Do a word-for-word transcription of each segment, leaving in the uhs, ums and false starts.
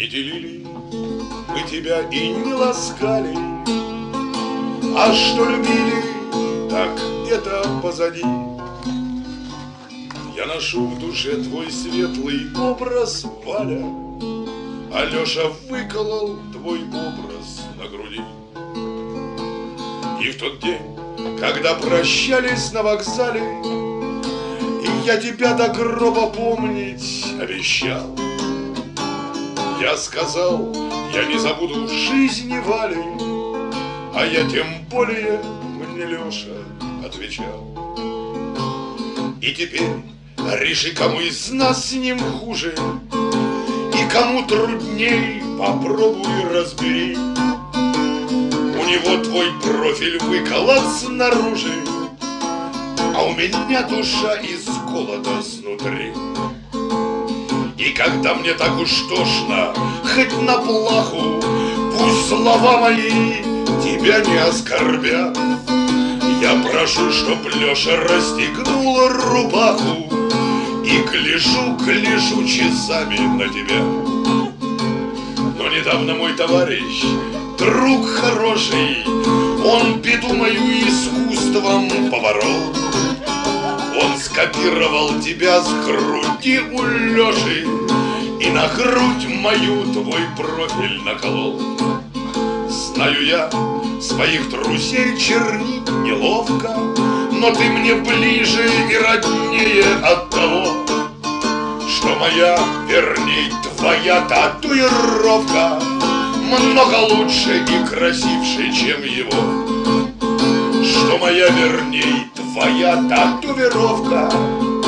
Не делили мы тебя и не ласкали, а что любили, так это позади. Я ношу в душе твой светлый образ, Валя, Алеша выколол твой образ на груди. И в тот день, когда прощались на вокзале, и я тебя до гроба помнить обещал, я сказал, я не забуду в жизни Вали, а я тем более, мне Леша отвечал. И теперь реши, кому из нас с ним хуже, и кому трудней, попробуй разбери. У него твой профиль выколот снаружи, а у меня душа из голода снутри. И когда мне так уж тошно, хоть на плаху, пусть слова мои тебя не оскорбят, я прошу, чтоб Леша расстегнула рубаху, и гляжу, гляжу часами на тебя. Но недавно мой товарищ, друг хороший, он беду мою искусством поборол. Он скопировал тебя с груди у Леши и на грудь мою твой профиль наколол. Знаю я, своих друзей чернить неловко, но ты мне ближе и роднее от того, что моя, верней, твоя татуировка много лучше и красивше, чем его. Что моя, верней, твоя татуировка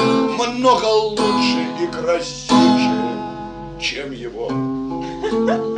много лучше и красивше, чем его.